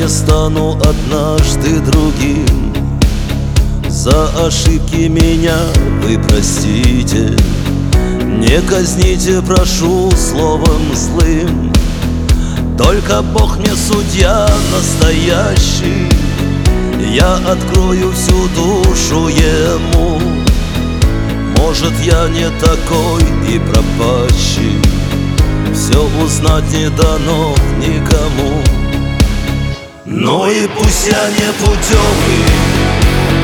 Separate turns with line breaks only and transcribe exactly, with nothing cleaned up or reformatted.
не стану однажды другим. За ошибки меня вы простите, не казните, прошу, словом злым. Только Бог мне судья настоящий, я открою всю душу Ему. Может, я не такой и пропащий, все узнать не дано никому. Ну и пусть я не путевый,